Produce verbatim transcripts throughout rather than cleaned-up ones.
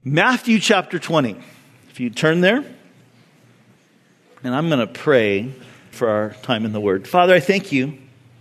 Matthew chapter twenty. If you turn there, and I'm going to pray for our time in the Word. Father, I thank you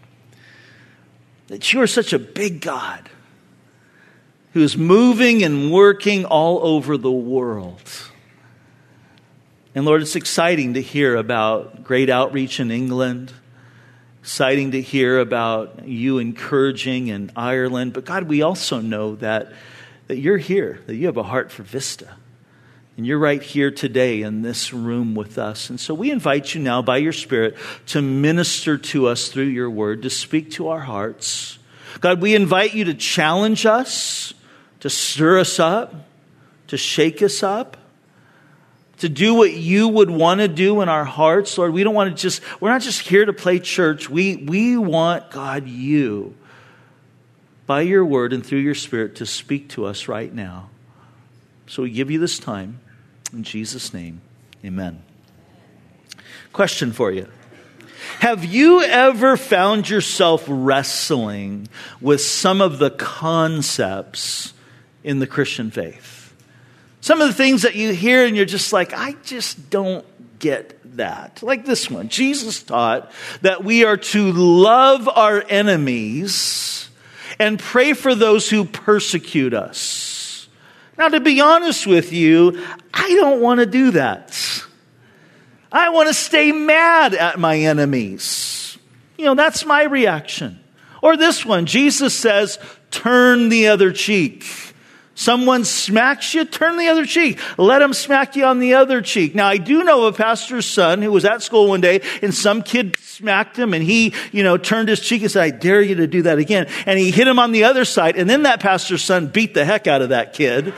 that you are such a big God who is moving and working all over the world. And Lord, it's exciting to hear about great outreach in England. Exciting to hear about you encouraging in Ireland. But God, we also know that that you're here, that you have a heart for Vista. And you're right here today in this room with us. And so we invite you now by your Spirit to minister to us through your word, to speak to our hearts. God, we invite you to challenge us, to stir us up, to shake us up, to do what you would want to do in our hearts. Lord, we don't want to just, we're not just here to play church. We, we want, God, you, by your word and through your Spirit, to speak to us right now. So we give you this time. In Jesus' name, amen. Question for you. Have you ever found yourself wrestling with some of the concepts in the Christian faith? Some of the things that you hear and you're just like, I just don't get that. Like this one. Jesus taught that we are to love our enemies and pray for those who persecute us. Now, to be honest with you, I don't want to do that. I want to stay mad at my enemies. You know, that's my reaction. Or this one, Jesus says, turn the other cheek. Someone smacks you, turn the other cheek. Let them smack you on the other cheek. Now, I do know a pastor's son who was at school one day and some kid smacked him and he, you know, turned his cheek and said, I dare you to do that again. And he hit him on the other side. And then that pastor's son beat the heck out of that kid.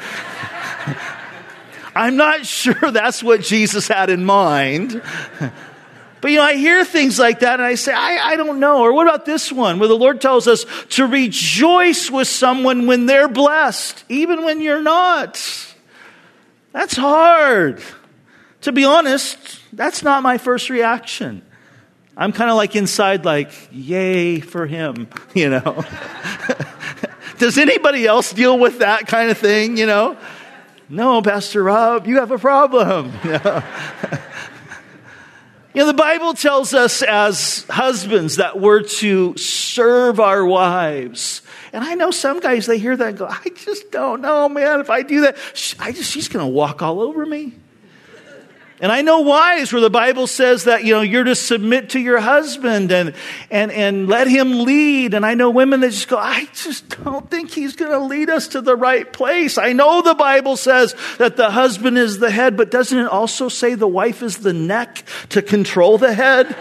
I'm not sure that's what Jesus had in mind. But, you know, I hear things like that and I say, I, I don't know. Or what about this one where the Lord tells us to rejoice with someone when they're blessed, even when you're not? That's hard. To be honest, that's not my first reaction. I'm kind of like inside like, yay for him, you know. Does anybody else deal with that kind of thing, you know? No, Pastor Rob, you have a problem. You know? You know, the Bible tells us as husbands that we're to serve our wives. And I know some guys, they hear that and go, I just don't know, man. If I do that, I just, she's going to walk all over me. And I know wives where the Bible says that, you know, you're to submit to your husband and, and, and let him lead. And I know women that just go, I just don't think he's going to lead us to the right place. I know the Bible says that the husband is the head, but doesn't it also say the wife is the neck to control the head?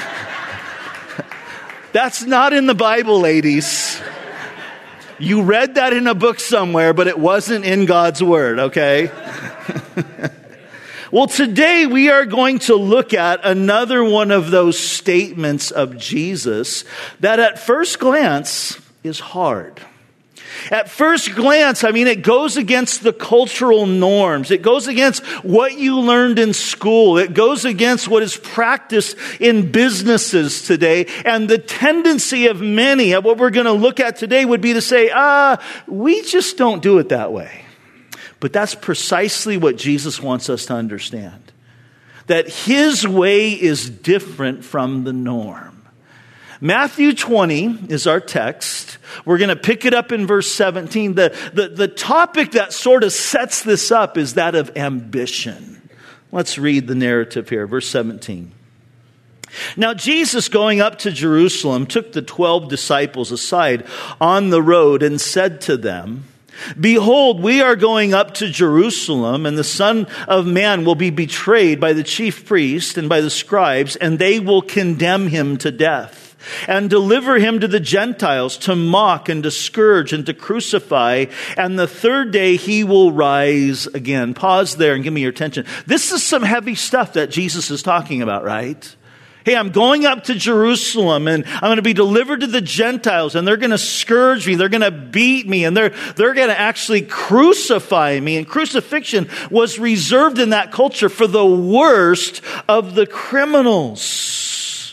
That's not in the Bible, ladies. You read that in a book somewhere, but it wasn't in God's word, okay? Well, today we are going to look at another one of those statements of Jesus that at first glance is hard. At first glance, I mean, it goes against the cultural norms. It goes against what you learned in school. It goes against what is practiced in businesses today. And the tendency of many of what we're going to look at today would be to say, ah, we just don't do it that way. But that's precisely what Jesus wants us to understand. That his way is different from the norm. Matthew twenty is our text. We're going to pick it up in verse seventeen. The, the, the topic that sort of sets this up is that of ambition. Let's read the narrative here, verse seventeen. Now Jesus, going up to Jerusalem, took the twelve disciples aside on the road and said to them, Behold, we are going up to Jerusalem, and the Son of Man will be betrayed by the chief priests and by the scribes, and they will condemn him to death and deliver him to the Gentiles to mock and to scourge and to crucify. And the third day he will rise again. Pause there and give me your attention. This is some heavy stuff that Jesus is talking about, right? Hey, I'm going up to Jerusalem and I'm going to be delivered to the Gentiles and they're going to scourge me. They're going to beat me and they're, they're going to actually crucify me. And crucifixion was reserved in that culture for the worst of the criminals.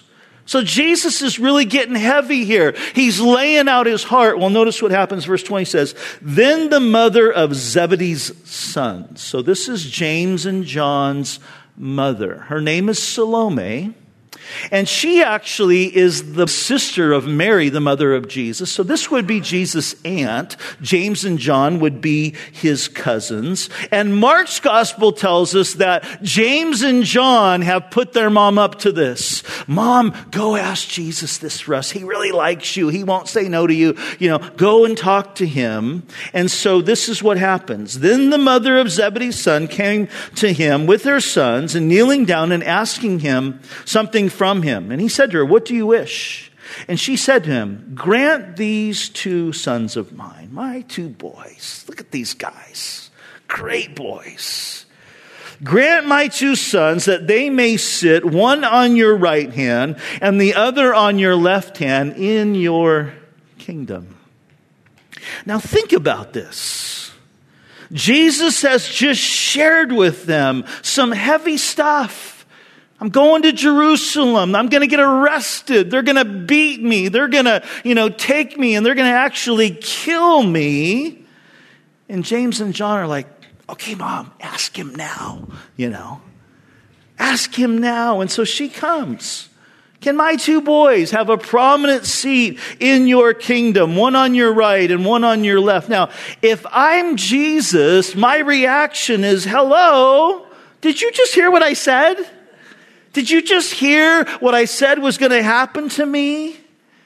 So Jesus is really getting heavy here. He's laying out his heart. Well, notice what happens. Verse twenty says, then the mother of Zebedee's sons. So this is James and John's mother. Her name is Salome. And she actually is the sister of Mary, the mother of Jesus. So this would be Jesus' aunt. James and John would be his cousins. And Mark's gospel tells us that James and John have put their mom up to this. Mom, go ask Jesus this for us. He really likes you. He won't say no to you. You know, go and talk to him. And so this is what happens. Then the mother of Zebedee's son came to him with her sons and kneeling down and asking him something from him. And he said to her, what do you wish? And she said to him, grant these two sons of mine, my two boys. Look at these guys. Great boys. Grant my two sons that they may sit one on your right hand and the other on your left hand in your kingdom. Now think about this. Jesus has just shared with them some heavy stuff. I'm going to Jerusalem. I'm going to get arrested. They're going to beat me. They're going to, you know, take me and they're going to actually kill me. And James and John are like, okay, Mom, ask him now, you know. Ask him now. And so she comes. Can my two boys have a prominent seat in your kingdom, one on your right and one on your left? Now, if I'm Jesus, my reaction is, hello, did you just hear what I said? Did you just hear what I said was going to happen to me?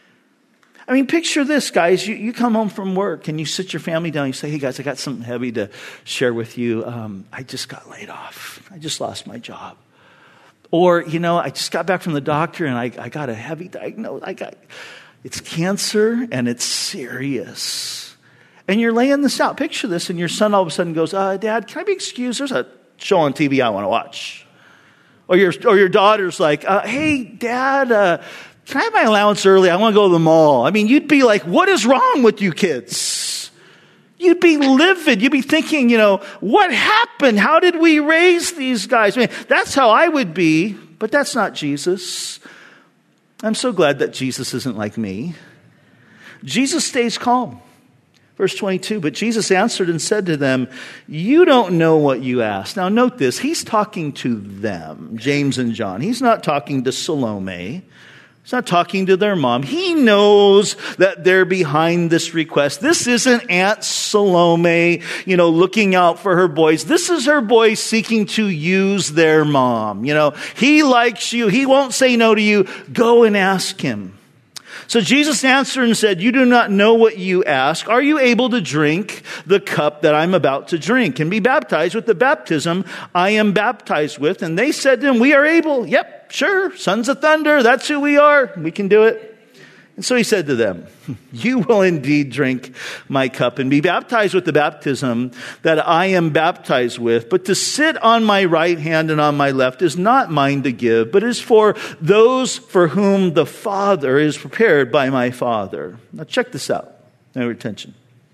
I mean, picture this, guys. You, you come home from work and you sit your family down. You say, hey, guys, I got something heavy to share with you. Um, I just got laid off. I just lost my job. Or, you know, I just got back from the doctor and I, I got a heavy diagnosis. I got, it's cancer and it's serious. And you're laying this out. Picture this. And your son all of a sudden goes, uh, Dad, can I be excused? There's a show on T V I want to watch. Or your, or your daughter's like, uh, hey, Dad, uh, can I have my allowance early? I want to go to the mall. I mean, you'd be like, what is wrong with you kids? You'd be livid. You'd be thinking, you know, what happened? How did we raise these guys? I mean, that's how I would be, but that's not Jesus. I'm so glad that Jesus isn't like me. Jesus stays calm. Verse twenty-two, but Jesus answered and said to them, you don't know what you ask. Now note this, he's talking to them, James and John. He's not talking to Salome. He's not talking to their mom. He knows that they're behind this request. This isn't Aunt Salome, you know, looking out for her boys. This is her boys seeking to use their mom. You know, he likes you. He won't say no to you. Go and ask him. So Jesus answered and said, you do not know what you ask. Are you able to drink the cup that I'm about to drink and be baptized with the baptism I am baptized with? And they said to him, we are able. Yep, sure. Sons of thunder. That's who we are. We can do it. And so he said to them, you will indeed drink my cup and be baptized with the baptism that I am baptized with. But to sit on my right hand and on my left is not mine to give, but is for those for whom the Father is prepared by my Father. Now check this out. Now attention.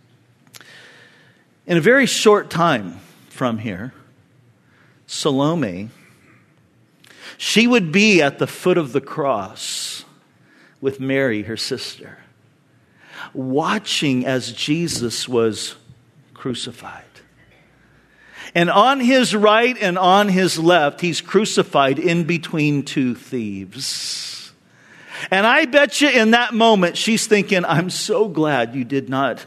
In a very short time from here, Salome, she would be at the foot of the cross with Mary, her sister, watching as Jesus was crucified. And on his right and on his left, he's crucified in between two thieves. And I bet you in that moment, she's thinking, I'm so glad you did not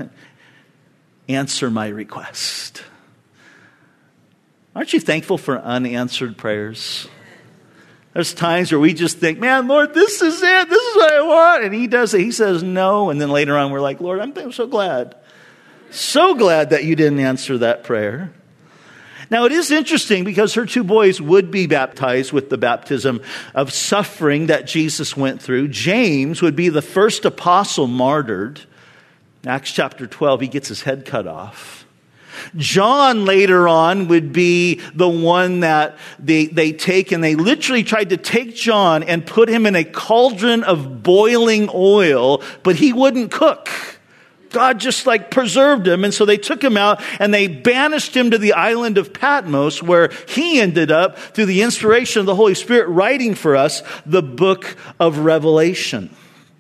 answer my request. Aren't you thankful for unanswered prayers? There's times where we just think, man, Lord, this is it. This is what I want. And he does it. He says no. And then later on, we're like, Lord, I'm, I'm so glad. So glad that you didn't answer that prayer. Now, it is interesting because her two boys would be baptized with the baptism of suffering that Jesus went through. James would be the first apostle martyred. In Acts chapter twelve, he gets his head cut off. John later on would be the one that they, they take, and they literally tried to take John and put him in a cauldron of boiling oil, but he wouldn't cook. God just like preserved him. And so they took him out and they banished him to the island of Patmos, where he ended up, through the inspiration of the Holy Spirit, writing for us the book of Revelation.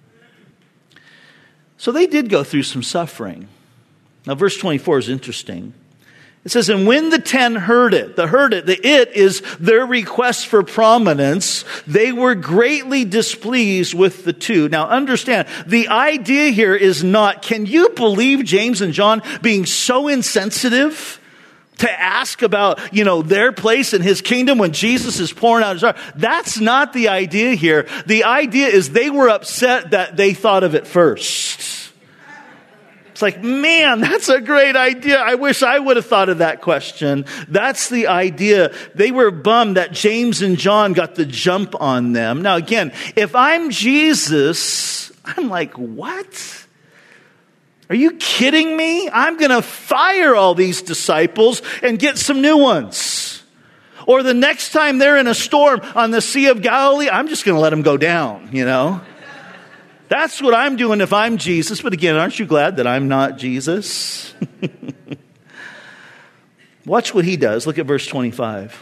So they did go through some suffering. Now, verse twenty-four is interesting. It says, and when the ten heard it, the heard it, the it is their request for prominence, they were greatly displeased with the two. Now understand, the idea here is not, can you believe James and John being so insensitive to ask about, you know, their place in his kingdom when Jesus is pouring out his heart? That's not the idea here. The idea is they were upset that they thought of it first. It's like, man, that's a great idea. I wish I would have thought of that question. That's the idea. They were bummed that James and John got the jump on them. Now, again, if I'm Jesus, I'm like, what? Are you kidding me? I'm going to fire all these disciples and get some new ones. Or the next time they're in a storm on the Sea of Galilee, I'm just going to let them go down, you know? That's what I'm doing if I'm Jesus. But again, aren't you glad that I'm not Jesus? Watch what he does. Look at verse twenty-five.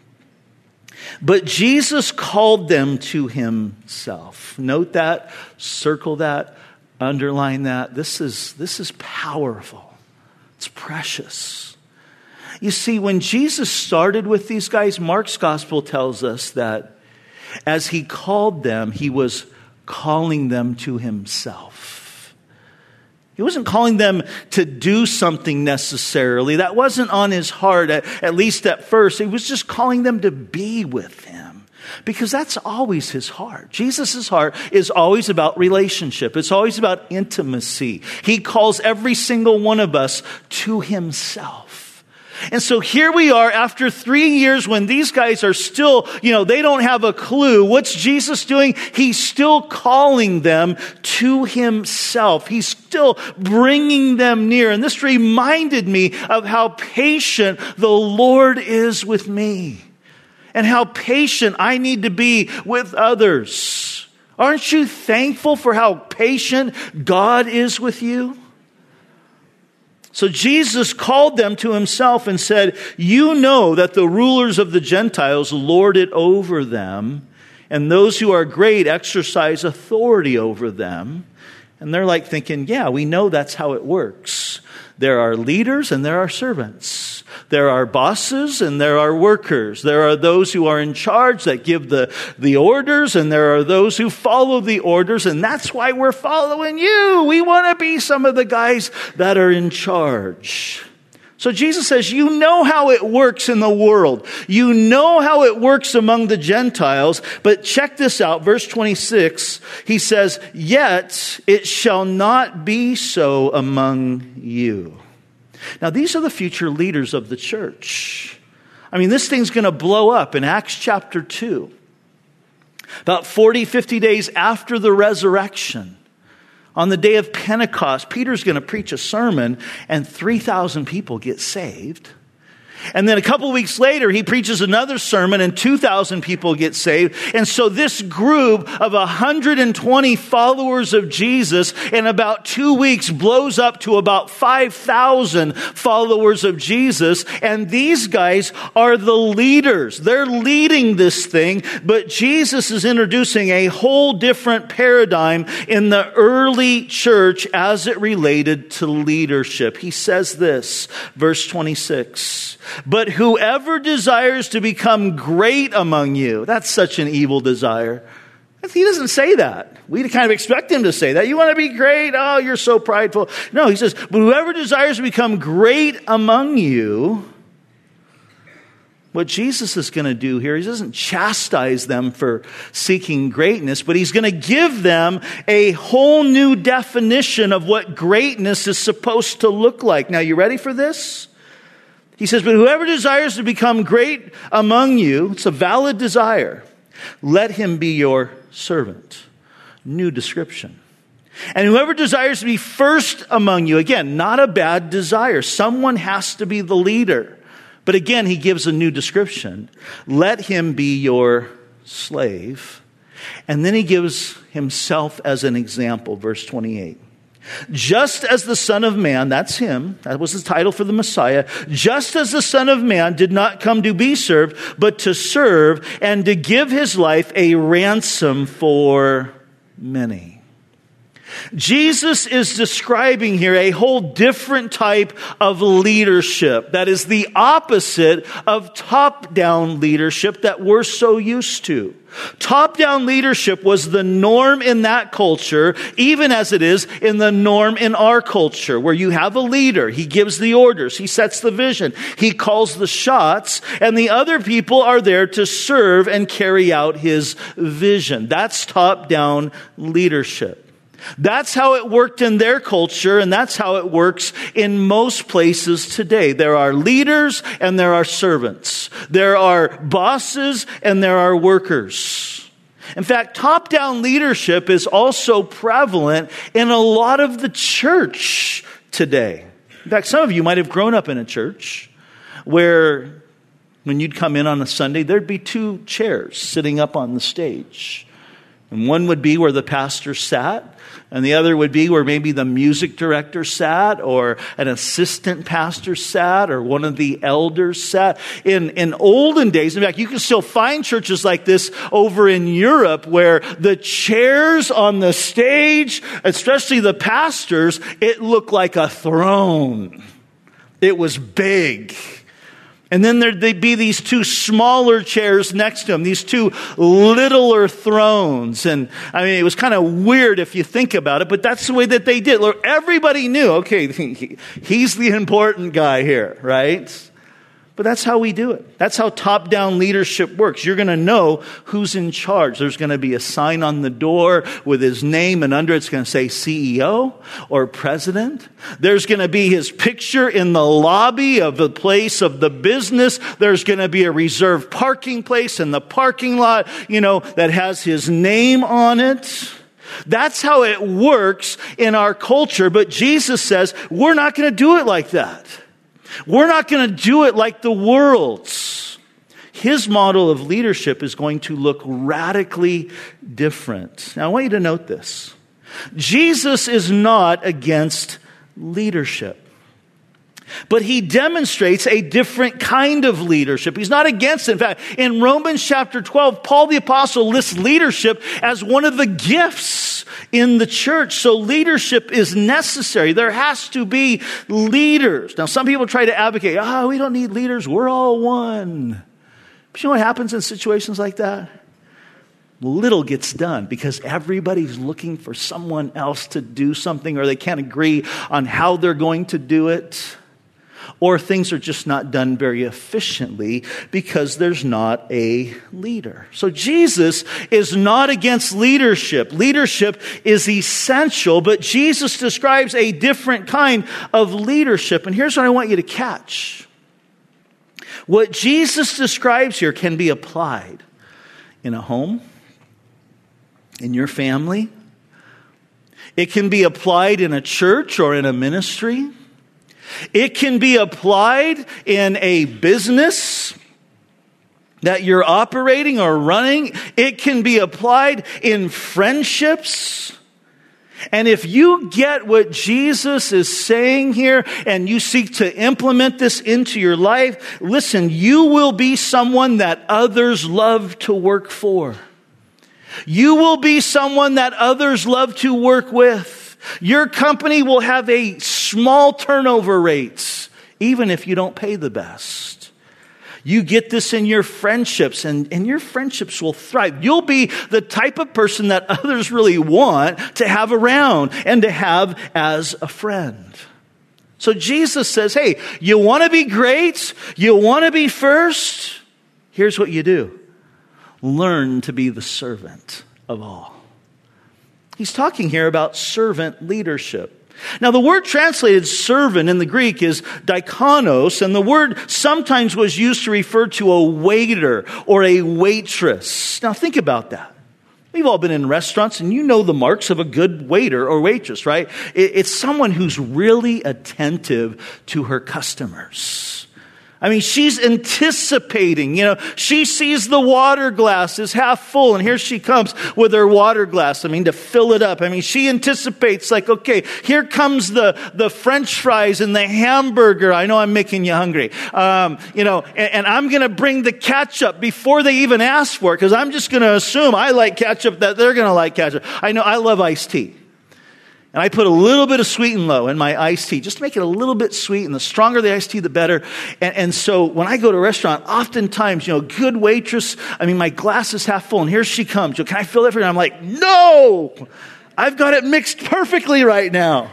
But Jesus called them to himself. Note that, circle that, underline that. This is, this is powerful. It's precious. You see, when Jesus started with these guys, Mark's gospel tells us that as he called them, he was calling them to himself. He wasn't calling them to do something necessarily. That wasn't on his heart, at, at least at first. He was just calling them to be with him, because that's always his heart. Jesus' heart is always about relationship. It's always about intimacy. He calls every single one of us to himself. And so here we are after three years when these guys are still, you know, they don't have a clue. What's Jesus doing? He's still calling them to himself. He's still bringing them near. And this reminded me of how patient the Lord is with me and how patient I need to be with others. Aren't you thankful for how patient God is with you? So Jesus called them to himself and said, you know that the rulers of the Gentiles lord it over them, and those who are great exercise authority over them. And they're like thinking, yeah, we know that's how it works. There are leaders and there are servants. There are bosses and there are workers. There are those who are in charge that give the, the orders, and there are those who follow the orders. And that's why we're following you. We want to be some of the guys that are in charge. So Jesus says, you know how it works in the world. You know how it works among the Gentiles. But check this out, verse twenty-six. He says, yet it shall not be so among you. Now, these are the future leaders of the church. I mean, this thing's going to blow up in Acts chapter two. About forty, fifty days after the resurrection. On the day of Pentecost, Peter's going to preach a sermon and three thousand people get saved. And then a couple of weeks later, he preaches another sermon and two thousand people get saved. And so this group of one hundred twenty followers of Jesus in about two weeks blows up to about five thousand followers of Jesus. And these guys are the leaders. They're leading this thing. But Jesus is introducing a whole different paradigm in the early church as it related to leadership. He says this, verse twenty-six. But whoever desires to become great among you, that's such an evil desire. He doesn't say that. We kind of expect him to say that. You want to be great? Oh, you're so prideful. No, he says, but whoever desires to become great among you, what Jesus is going to do here, he doesn't chastise them for seeking greatness, but he's going to give them a whole new definition of what greatness is supposed to look like. Now, you ready for this? He says, but whoever desires to become great among you, it's a valid desire, let him be your servant. New description. And whoever desires to be first among you, again, not a bad desire. Someone has to be the leader. But again, he gives a new description. Let him be your slave. And then he gives himself as an example, verse twenty-eight. Just as the Son of Man, that's him, that was the title for the Messiah, just as the Son of Man did not come to be served, but to serve and to give his life a ransom for many. Jesus is describing here a whole different type of leadership that is the opposite of top-down leadership that we're so used to. Top-down leadership was the norm in that culture, even as it is in the norm in our culture, where you have a leader. He gives the orders. He sets the vision. He calls the shots, and the other people are there to serve and carry out his vision. That's top-down leadership. That's how it worked in their culture, and that's how it works in most places today. There are leaders and there are servants. There are bosses and there are workers. In fact, top-down leadership is also prevalent in a lot of the church today. In fact, some of you might have grown up in a church where when you'd come in on a Sunday, there'd be two chairs sitting up on the stage. And one would be where the pastor sat, and the other would be where maybe the music director sat, or an assistant pastor sat, or one of the elders sat. In, in olden days, in fact, you can still find churches like this over in Europe, where the chairs on the stage, especially the pastors, it looked like a throne. It was big. And then there'd be these two smaller chairs next to him, these two littler thrones. And I mean, it was kind of weird if you think about it, but that's the way that they did. Everybody knew, okay, he's the important guy here, right? But that's how we do it. That's how top-down leadership works. You're going to know who's in charge. There's going to be a sign on the door with his name, and under it's going to say C E O or president. There's going to be his picture in the lobby of the place of the business. There's going to be a reserved parking place in the parking lot, you know, that has his name on it. That's how it works in our culture. But Jesus says, we're not going to do it like that. We're not going to do it like the world's. His model of leadership is going to look radically different. Now, I want you to note this. Jesus is not against leadership, but he demonstrates a different kind of leadership. He's not against it. In fact, in Romans chapter twelve, Paul the Apostle lists leadership as one of the gifts in the church. So leadership is necessary. There has to be leaders. Now, some people try to advocate, oh, we don't need leaders. We're all one. But you know what happens in situations like that? Little gets done because everybody's looking for someone else to do something, or they can't agree on how they're going to do it. Or things are just not done very efficiently because there's not a leader. So Jesus is not against leadership. Leadership is essential, but Jesus describes a different kind of leadership. And here's what I want you to catch. What Jesus describes here can be applied in a home, in your family. It can be applied in a church or in a ministry. It can be applied in a business that you're operating or running. It can be applied in friendships. And if you get what Jesus is saying here and you seek to implement this into your life, listen, you will be someone that others love to work for. You will be someone that others love to work with. Your company will have a small turnover rates, even if you don't pay the best. You get this in your friendships, and, and your friendships will thrive. You'll be the type of person that others really want to have around and to have as a friend. So Jesus says, hey, you want to be great? You want to be first? Here's what you do. Learn to be the servant of all. He's talking here about servant leadership. Now, the word translated servant in the Greek is diakonos, and the word sometimes was used to refer to a waiter or a waitress. Now, think about that. We've all been in restaurants, and you know the marks of a good waiter or waitress, right? It's someone who's really attentive to her customers. I mean, she's anticipating, you know, she sees the water glass is half full, and here she comes with her water glass, I mean, to fill it up. I mean, she anticipates like, okay, here comes the, the French fries and the hamburger. I know I'm making you hungry. Um, you know, and, and I'm going to bring the ketchup before they even ask for it, because I'm just going to assume I like ketchup, that they're going to like ketchup. I know I love iced tea. And I put a little bit of sweet and low in my iced tea, just to make it a little bit sweet. And the stronger the iced tea, the better. And, and so when I go to a restaurant, oftentimes, you know, good waitress, I mean, my glass is half full, and here she comes. You know, can I fill it for you? And I'm like, no, I've got it mixed perfectly right now.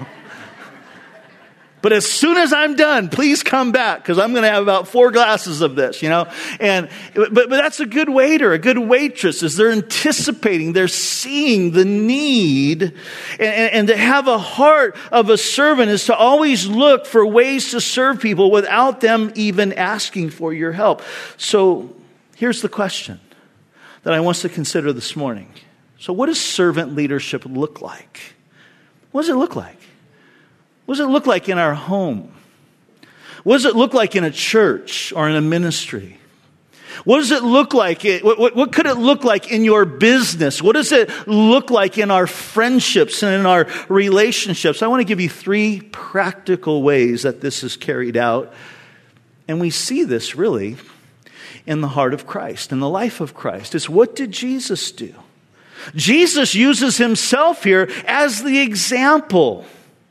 But as soon as I'm done, please come back, because I'm going to have about four glasses of this, you know. And but but that's a good waiter, a good waitress, is they're anticipating, they're seeing the need, and, and, and to have a heart of a servant is to always look for ways to serve people without them even asking for your help. So here's the question that I want us to consider this morning. So what does servant leadership look like? What does it look like? What does it look like in our home? What does it look like in a church or in a ministry? What does it look like? What, what, what could it look like in your business? What does it look like in our friendships and in our relationships? I want to give you three practical ways that this is carried out. And we see this really in the heart of Christ, in the life of Christ. It's what did Jesus do? Jesus uses himself here as the example.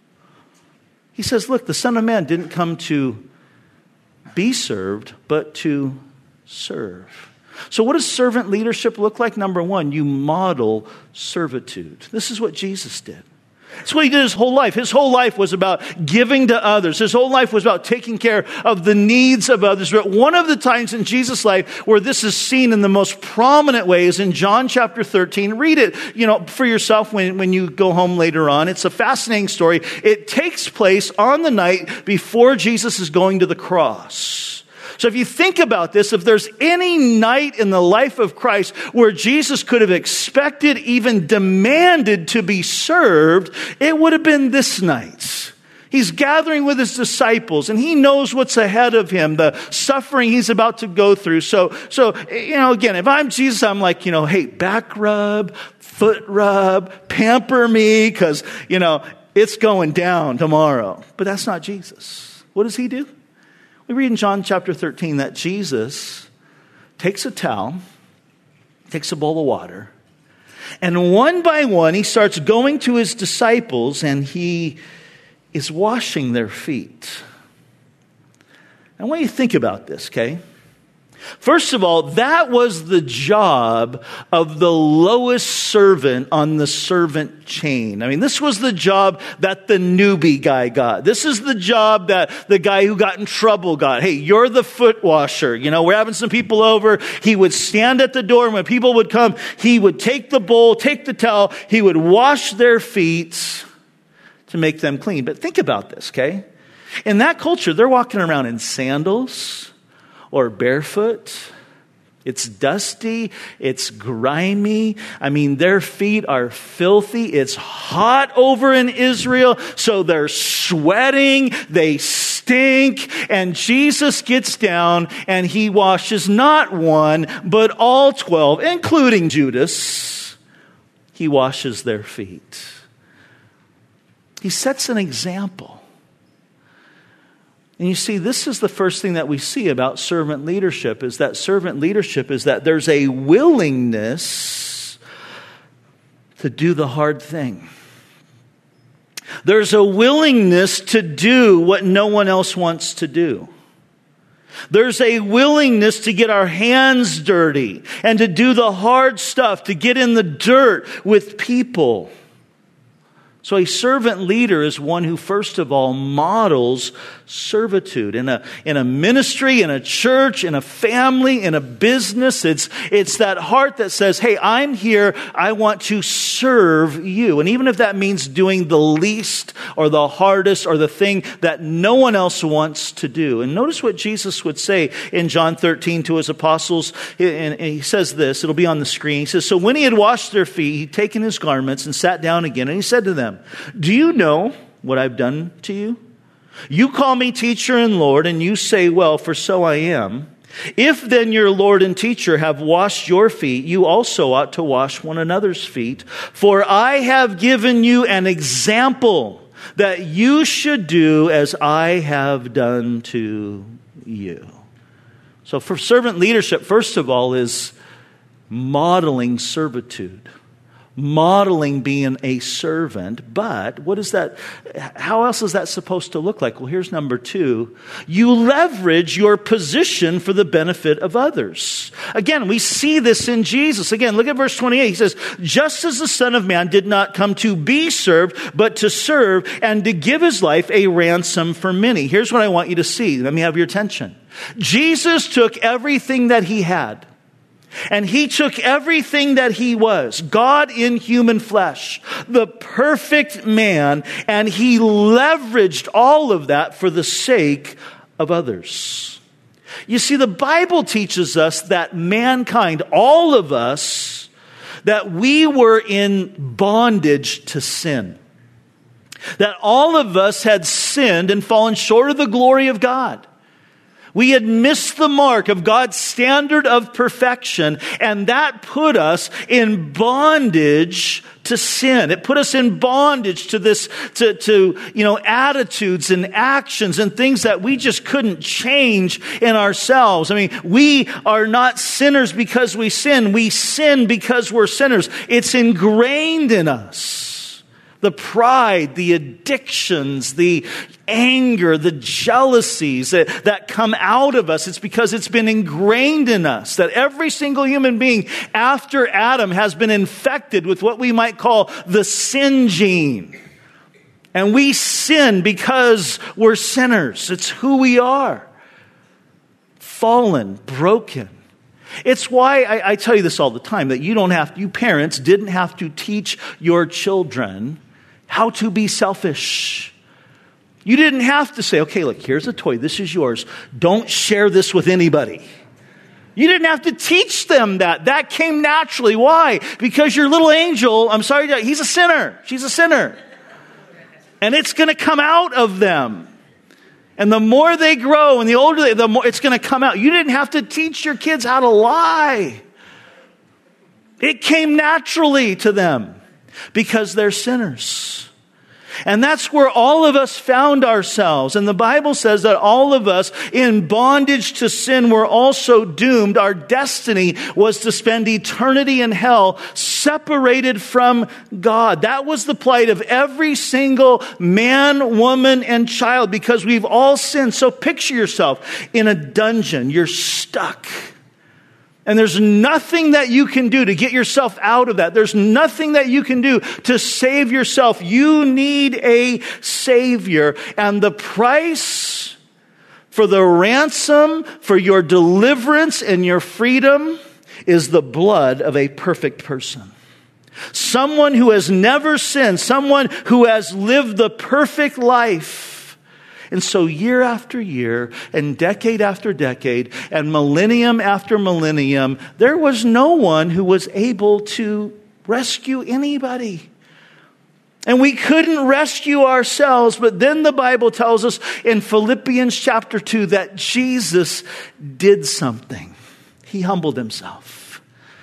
He says, look, the Son of Man didn't come to be served, but to serve. So what does servant leadership look like? Number one, you model servitude. This is what Jesus did. It's what he did his whole life. His whole life was about giving to others. His whole life was about taking care of the needs of others. But one of the times in Jesus' life where this is seen in the most prominent way is in John chapter thirteen. Read it, you know, for yourself when, when you go home later on. It's a fascinating story. It takes place on the night before Jesus is going to the cross. So if you think about this, if there's any night in the life of Christ where Jesus could have expected, even demanded to be served, it would have been this night. He's gathering with his disciples, and he knows what's ahead of him, the suffering he's about to go through. So, so you know, again, if I'm Jesus, I'm like, you know, hey, back rub, foot rub, pamper me, because, you know, it's going down tomorrow. But that's not Jesus. What does he do? We read in John chapter thirteen that Jesus takes a towel, takes a bowl of water, and one by one he starts going to his disciples and he is washing their feet. I want you to think about this, okay? First of all, that was the job of the lowest servant on the servant chain. I mean, this was the job that the newbie guy got. This is the job that the guy who got in trouble got. Hey, you're the foot washer. You know, we're having some people over. He would stand at the door, and when people would come, he would take the bowl, take the towel, he would wash their feet to make them clean. But think about this, okay? In that culture, they're walking around in sandals or barefoot. It's dusty. It's grimy. I mean, their feet are filthy. It's hot over in Israel, so they're sweating. They stink. And Jesus gets down and he washes not one, but all twelve, including Judas. He washes their feet. He sets an example. And you see, this is the first thing that we see about servant leadership, is that servant leadership is that there's a willingness to do the hard thing. There's a willingness to do what no one else wants to do. There's a willingness to get our hands dirty and to do the hard stuff, to get in the dirt with people. So a servant leader is one who, first of all, models servitude. In a, in a ministry, in a church, in a family, in a business, it's, it's that heart that says, hey, I'm here, I want to serve you. And even if that means doing the least or the hardest or the thing that no one else wants to do. And notice what Jesus would say in John thirteen to his apostles. And he says this, it'll be on the screen. He says, so when he had washed their feet, he'd taken his garments and sat down again. And he said to them, do you know what I've done to you? You call me teacher and Lord, and you say, well, for so I am. If then your Lord and teacher have washed your feet, you also ought to wash one another's feet. For I have given you an example that you should do as I have done to you. So for servant leadership, first of all, is modeling servitude. Modeling being a servant. But what is that? How else is that supposed to look like? Well, here's number two. You leverage your position for the benefit of others. Again, we see this in Jesus. Again, look at verse twenty-eight. He says, just as the Son of Man did not come to be served, but to serve and to give his life a ransom for many. Here's what I want you to see. Let me have your attention. Jesus took everything that he had. And he took everything that he was, God in human flesh, the perfect man, and he leveraged all of that for the sake of others. You see, the Bible teaches us that mankind, all of us, that we were in bondage to sin. That all of us had sinned and fallen short of the glory of God. We had missed the mark of God's standard of perfection, and that put us in bondage to sin. It put us in bondage to this, to, to, you know, attitudes and actions and things that we just couldn't change in ourselves. I mean, we are not sinners because we sin. We sin because we're sinners. It's ingrained in us. The pride, the addictions, the anger, the jealousies that, that come out of us. It's because it's been ingrained in us that every single human being after Adam has been infected with what we might call the sin gene. And we sin because we're sinners. It's who we are. Fallen, broken. It's why I, I tell you this all the time, that you don't have, you parents didn't have to teach your children how to be selfish. You didn't have to say, okay, look, here's a toy. This is yours. Don't share this with anybody. You didn't have to teach them that. That came naturally. Why? Because your little angel, I'm sorry, he's a sinner. She's a sinner. And it's going to come out of them. And the more they grow and the older they, the more it's going to come out. You didn't have to teach your kids how to lie. It came naturally to them because they're sinners. And that's where all of us found ourselves. And the Bible says that all of us in bondage to sin were also doomed. Our destiny was to spend eternity in hell, separated from God. That was the plight of every single man, woman, and child, because we've all sinned. So picture yourself in a dungeon. You're stuck. And there's nothing that you can do to get yourself out of that. There's nothing that you can do to save yourself. You need a Savior. And the price for the ransom, for your deliverance and your freedom is the blood of a perfect person. Someone who has never sinned. Someone who has lived the perfect life. And so year after year and decade after decade and millennium after millennium, there was no one who was able to rescue anybody. And we couldn't rescue ourselves, but then the Bible tells us in Philippians chapter two that Jesus did something. He humbled himself.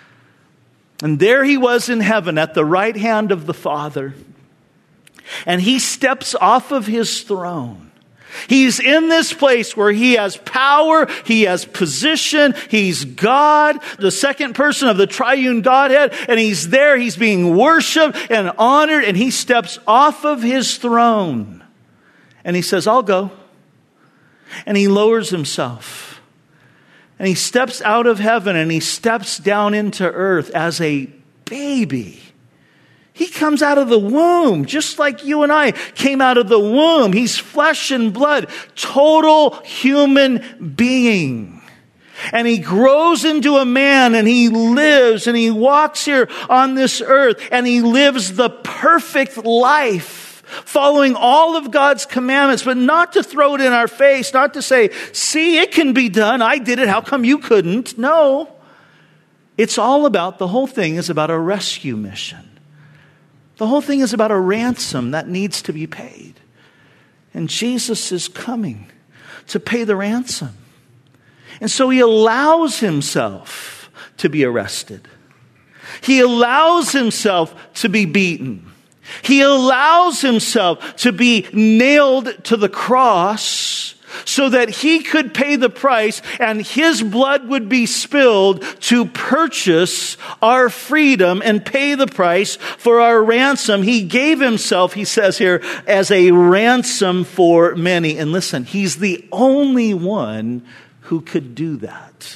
And there he was in heaven at the right hand of the Father. And he steps off of his throne. He's in this place where he has power, he has position, he's God, the second person of the triune Godhead, and he's there, he's being worshiped and honored, and he steps off of his throne. And he says, I'll go. And he lowers himself. And he steps out of heaven and he steps down into earth as a baby. He comes out of the womb, just like you and I came out of the womb. He's flesh and blood, total human being. And he grows into a man and he lives and he walks here on this earth and he lives the perfect life, following all of God's commandments, but not to throw it in our face, not to say, see, it can be done. I did it. How come you couldn't? No. It's all about, the whole thing is about a rescue mission. The whole thing is about a ransom that needs to be paid. And Jesus is coming to pay the ransom. And so he allows himself to be arrested. He allows himself to be beaten. He allows himself to be nailed to the cross so that he could pay the price and his blood would be spilled to purchase our freedom and pay the price for our ransom. He gave himself, he says here, as a ransom for many. And listen, he's the only one who could do that.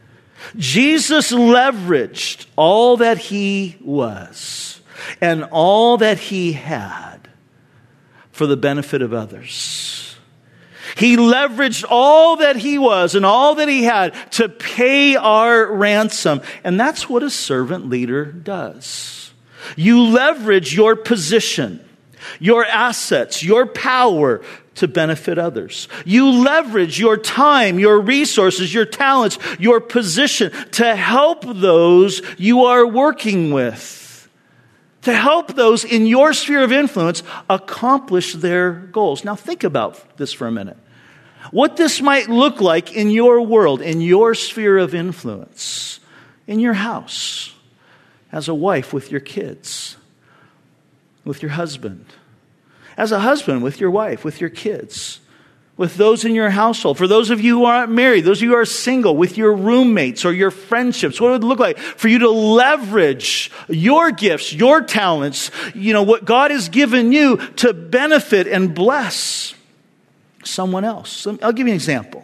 Jesus leveraged all that he was and all that he had for the benefit of others. He leveraged all that he was and all that he had to pay our ransom. And that's what a servant leader does. You leverage your position, your assets, your power to benefit others. You leverage your time, your resources, your talents, your position to help those you are working with. To help those in your sphere of influence accomplish their goals. Now think about this for a minute. What this might look like in your world, in your sphere of influence, in your house, as a wife with your kids, with your husband, as a husband with your wife, with your kids, with those in your household. For those of you who aren't married, those of you who are single, with your roommates or your friendships, what would it look like for you to leverage your gifts, your talents, you know, what God has given you to benefit and bless someone else? I'll give you an example.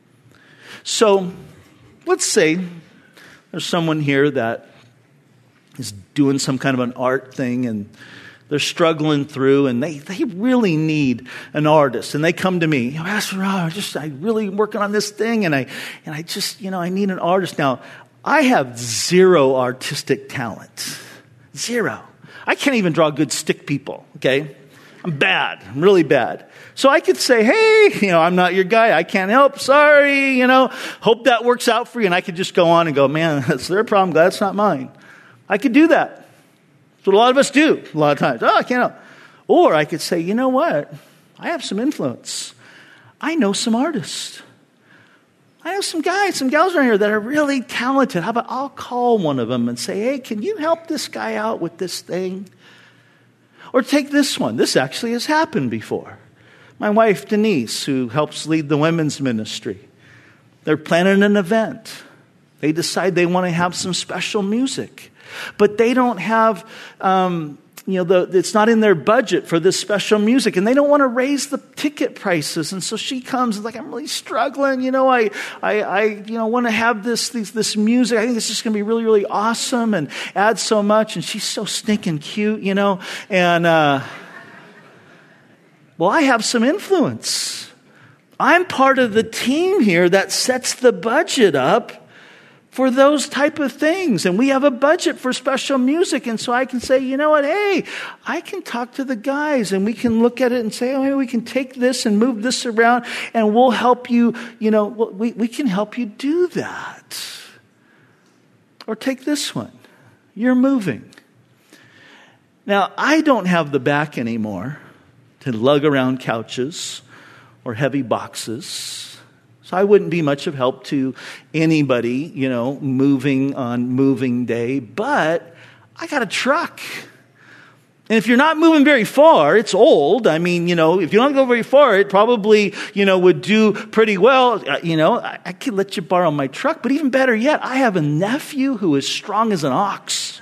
So let's say there's someone here that is doing some kind of an art thing and they're struggling through, and they, they really need an artist. And they come to me, Pastor Rob, I just I really working on this thing, and I and I just you know I need an artist. Now, I have zero artistic talent, zero. I can't even draw good stick people. Okay, I'm bad, I'm really bad. So I could say, hey, you know, I'm not your guy. I can't help. Sorry, you know. Hope that works out for you. And I could just go on and go, man, that's their problem. Glad it's not mine. I could do that. That's what a lot of us do a lot of times. Oh, I can't help. Or I could say, you know what? I have some influence. I know some artists. I know some guys, some gals around here that are really talented. How about I'll call one of them and say, hey, can you help this guy out with this thing? Or take this one. This actually has happened before. My wife, Denise, who helps lead the women's ministry, they're planning an event. They decide they want to have some special music. But they don't have, um, you know, the, it's not in their budget for this special music, and they don't want to raise the ticket prices. And so she comes and like, I'm really struggling. You know, I, I, I you know, want to have this, this, this music. I think it's just going to be really, really awesome and add so much. And she's so stinking cute, you know. And uh, well, I have some influence. I'm part of the team here that sets the budget up for those type of things. And we have a budget for special music. And so I can say, you know what? Hey, I can talk to the guys and we can look at it and say, oh, maybe we can take this and move this around and we'll help you, you know, we, we can help you do that. Or take this one. You're moving. Now, I don't have the back anymore to lug around couches or heavy boxes. So I wouldn't be much of help to anybody, you know, moving on moving day. But I got a truck. And if you're not moving very far, it's old. I mean, you know, if you don't go very far, it probably, you know, would do pretty well. You know, I, I could let you borrow my truck. But even better yet, I have a nephew who is strong as an ox.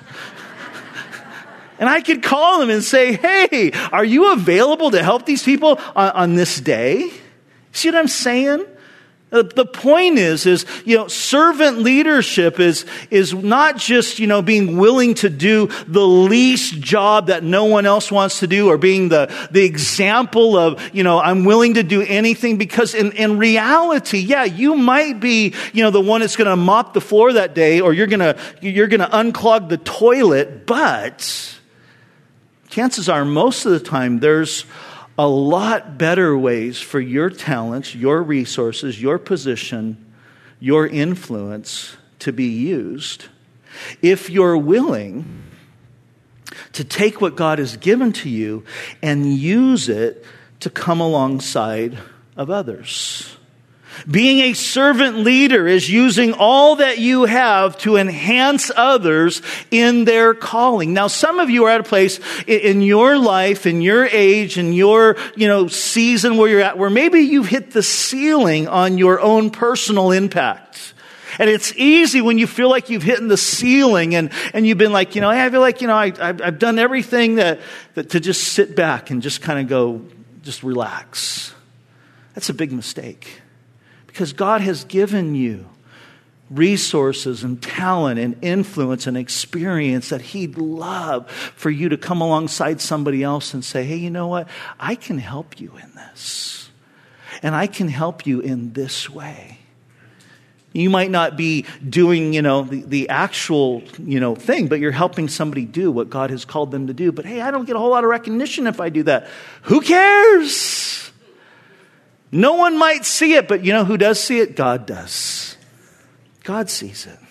And I could call him and say, hey, are you available to help these people on, on this day? See what I'm saying? The point is, is, you know, servant leadership is, is not just, you know, being willing to do the least job that no one else wants to do or being the, the example of, you know, I'm willing to do anything, because in, in reality, yeah, you might be, you know, the one that's going to mop the floor that day, or you're going to, you're going to unclog the toilet, but chances are most of the time there's a lot better ways for your talents, your resources, your position, your influence to be used if you're willing to take what God has given to you and use it to come alongside of others. Being a servant leader is using all that you have to enhance others in their calling. Now, some of you are at a place in your life, in your age, in your, you know, season where you're at, where maybe you've hit the ceiling on your own personal impact. And it's easy when you feel like you've hit the ceiling and, and you've been like, you know, I feel like, you know, I, I've, I've done everything that, that to just sit back and just kind of go, just relax. That's a big mistake. Because God has given you resources and talent and influence and experience that He'd love for you to come alongside somebody else and say, hey, you know what? I can help you in this. And I can help you in this way. You might not be doing, you know, the, the actual, you know, thing, but you're helping somebody do what God has called them to do. But hey, I don't get a whole lot of recognition if I do that. Who cares? No one might see it, but you know who does see it? God does. God sees it.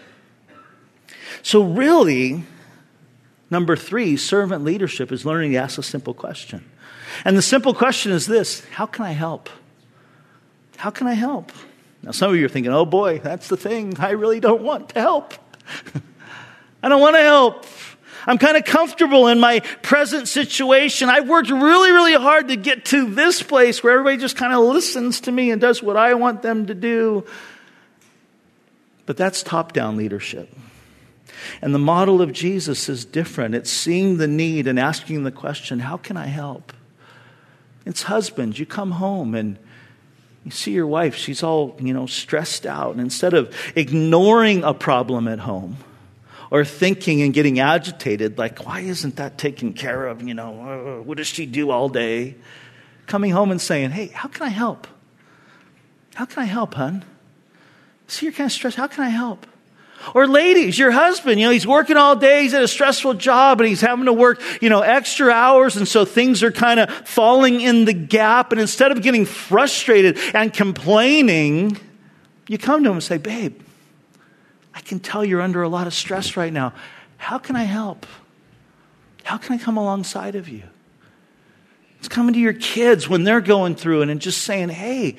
So really, number three, servant leadership is learning to ask a simple question. And the simple question is this: how can I help? How can I help? Now some of you are thinking, oh boy, that's the thing. I really don't want to help. I don't want to help. I'm kind of comfortable in my present situation. I've worked really, really hard to get to this place where everybody just kind of listens to me and does what I want them to do. But that's top-down leadership. And the model of Jesus is different. It's seeing the need and asking the question, how can I help? It's husbands. You come home and you see your wife. She's all, you know, stressed out. And instead of ignoring a problem at home, or thinking and getting agitated, like, why isn't that taken care of? You know, uh, what does she do all day? Coming home and saying, hey, how can I help? How can I help, hon? See, you're kind of stressed. How can I help? Or ladies, your husband, you know, he's working all day. He's at a stressful job and he's having to work, you know, extra hours. And so things are kind of falling in the gap. And instead of getting frustrated and complaining, you come to him and say, babe, I can tell you're under a lot of stress right now. How can I help? How can I come alongside of you? It's coming to your kids when they're going through it and just saying, hey,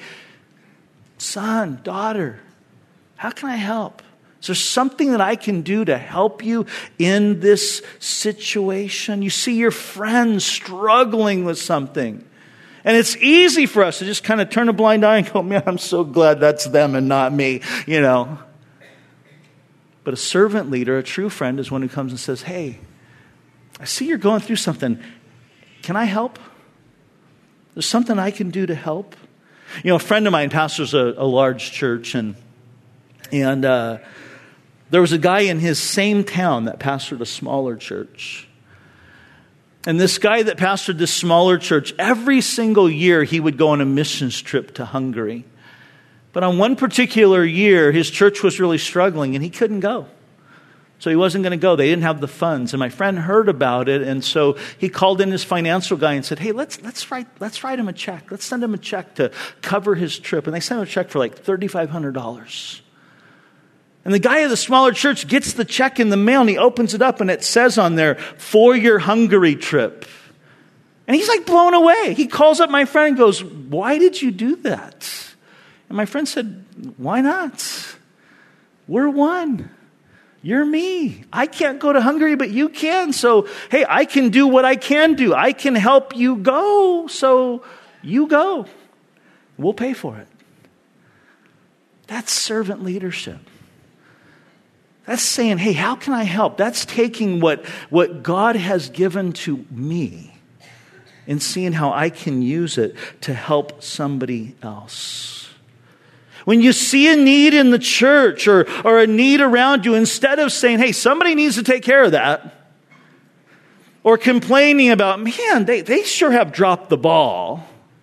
son, daughter, how can I help? Is there something that I can do to help you in this situation? You see your friends struggling with something. And it's easy for us to just kind of turn a blind eye and go, man, I'm so glad that's them and not me, you know. But a servant leader, a true friend, is one who comes and says, hey, I see you're going through something. Can I help? There's something I can do to help. You know, a friend of mine pastors a, a large church, and and uh, there was a guy in his same town that pastored a smaller church. And this guy that pastored this smaller church, every single year he would go on a missions trip to Hungary. But on one particular year, his church was really struggling and he couldn't go. So he wasn't going to go. They didn't have the funds. And my friend heard about it. And so he called in his financial guy and said, hey, let's let's write let's write him a check. Let's send him a check to cover his trip. And they sent him a check for like three thousand five hundred dollars. And the guy of the smaller church gets the check in the mail and he opens it up and it says on there, for your Hungary trip. And he's like blown away. He calls up my friend and goes, why did you do that? And my friend said, why not? We're one. You're me. I can't go to Hungary, but you can. So, hey, I can do what I can do. I can help you go. So you go. We'll pay for it. That's servant leadership. That's saying, hey, how can I help? That's taking what, what God has given to me and seeing how I can use it to help somebody else. When you see a need in the church or, or a need around you, instead of saying, hey, somebody needs to take care of that, or complaining about, man, they, they sure have dropped the ball.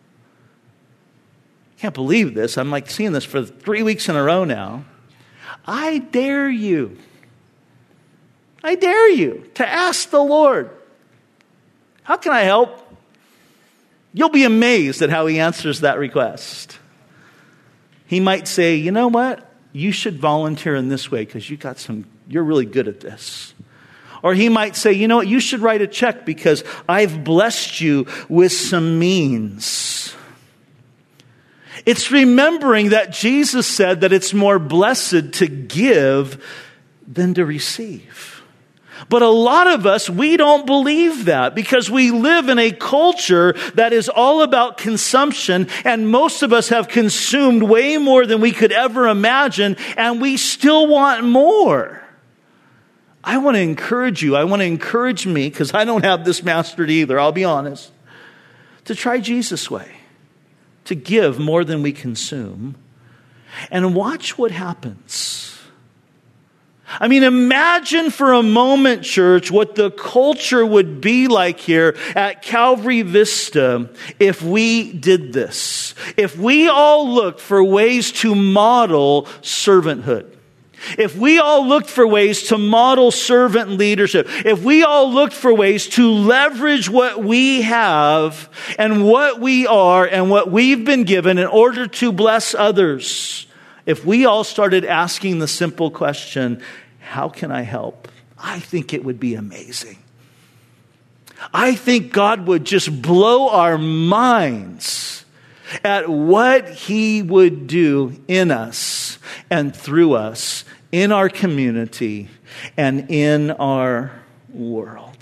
Can't believe this. I'm like seeing this for three weeks in a row now. I dare you, I dare you to ask the Lord, how can I help? You'll be amazed at how he answers that request. He might say, you know what? You should volunteer in this way because you got some, you're really good at this. Or he might say, you know what, you should write a check because I've blessed you with some means. It's remembering that Jesus said that it's more blessed to give than to receive. But a lot of us, we don't believe that because we live in a culture that is all about consumption, and most of us have consumed way more than we could ever imagine, and we still want more. I want to encourage you. I want to encourage me, because I don't have this mastered either, I'll be honest, to try Jesus' way, to give more than we consume, and watch what happens. I mean, imagine for a moment, church, what the culture would be like here at Calvary Vista if we did this. If we all looked for ways to model servanthood. If we all looked for ways to model servant leadership. If we all looked for ways to leverage what we have and what we are and what we've been given in order to bless others. If we all started asking the simple question, how can I help? I think it would be amazing. I think God would just blow our minds at what He would do in us and through us, in our community and in our world.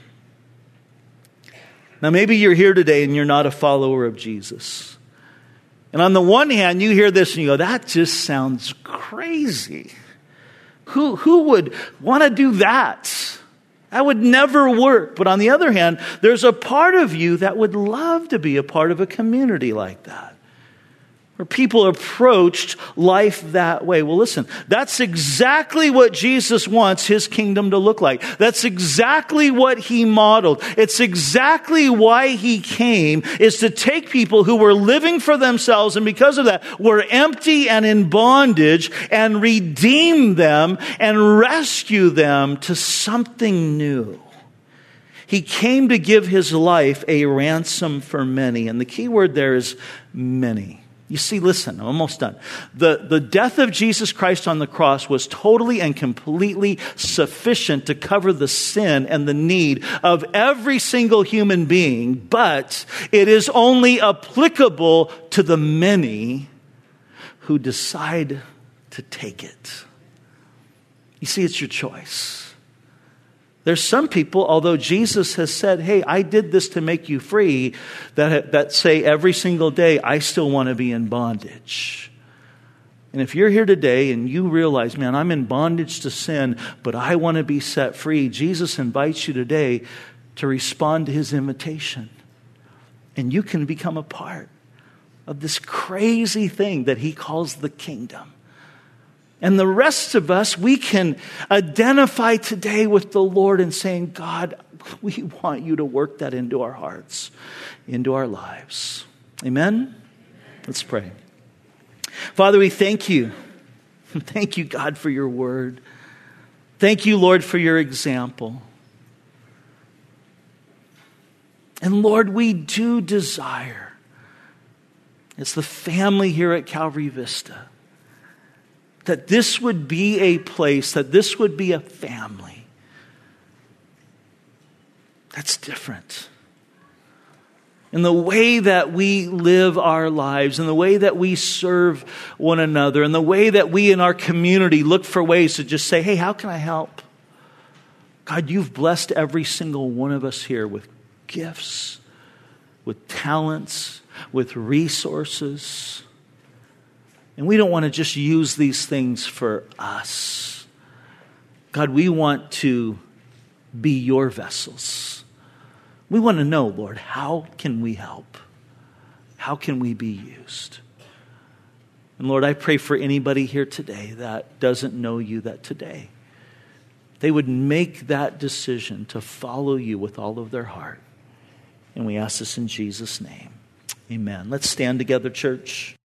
Now, maybe you're here today and you're not a follower of Jesus. And on the one hand, you hear this and you go, that just sounds crazy. Who, who would want to do that? That would never work. But on the other hand, there's a part of you that would love to be a part of a community like that, where people approached life that way. Well, listen, that's exactly what Jesus wants His kingdom to look like. That's exactly what He modeled. It's exactly why He came, is to take people who were living for themselves and because of that were empty and in bondage and redeem them and rescue them to something new. He came to give His life a ransom for many. And the key word there is many. You see, listen, I'm almost done. The, the death of Jesus Christ on the cross was totally and completely sufficient to cover the sin and the need of every single human being, but it is only applicable to the many who decide to take it. You see, it's your choice. There's some people, although Jesus has said, hey, I did this to make you free, that, that say every single day, I still want to be in bondage. And if you're here today and you realize, man, I'm in bondage to sin, but I want to be set free, Jesus invites you today to respond to His invitation. And you can become a part of this crazy thing that He calls the kingdom. And the rest of us, we can identify today with the Lord and saying, God, we want you to work that into our hearts, into our lives. Amen? Let's pray. Father, we thank you. Thank you, God, for your word. Thank you, Lord, for your example. And Lord, we do desire, as the family here at Calvary Vista, that this would be a place, that this would be a family that's different. In the way that we live our lives, in the way that we serve one another, in the way that we in our community look for ways to just say, hey, how can I help? God, you've blessed every single one of us here with gifts, with talents, with resources. And we don't want to just use these things for us. God, we want to be your vessels. We want to know, Lord, how can we help? How can we be used? And Lord, I pray for anybody here today that doesn't know you, that today they would make that decision to follow you with all of their heart. And we ask this in Jesus' name. Amen. Let's stand together, church.